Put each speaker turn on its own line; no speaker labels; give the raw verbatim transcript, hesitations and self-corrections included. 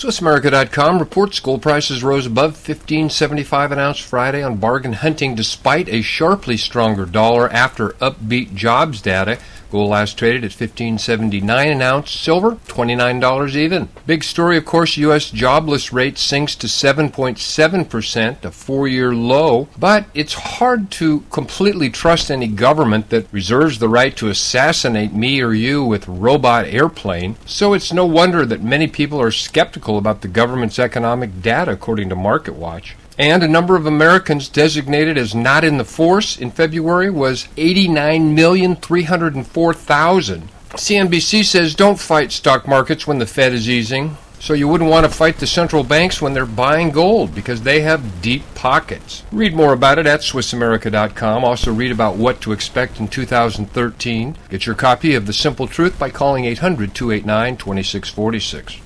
Swiss America dot com reports gold prices rose above fifteen seventy-five an ounce Friday on bargain hunting despite a sharply stronger dollar after upbeat jobs data. Gold last traded at fifteen seventy-nine an ounce. Silver, twenty-nine dollars even. Big story, of course, U S jobless rate sinks to seven point seven percent, a four-year low. But it's hard to completely trust any government that reserves the right to assassinate me or you with robot airplane. So it's no wonder that many people are skeptical about the government's economic data, according to MarketWatch. And a number of Americans designated as not in the force in February was eighty-nine million three hundred four thousand. C N B C says don't fight stock markets when the Fed is easing. So you wouldn't want to fight the central banks when they're buying gold because they have deep pockets. Read more about it at Swiss America dot com. Also read about what to expect in two thousand thirteen. Get your copy of The Simple Truth by calling eight hundred two eight nine two six four six.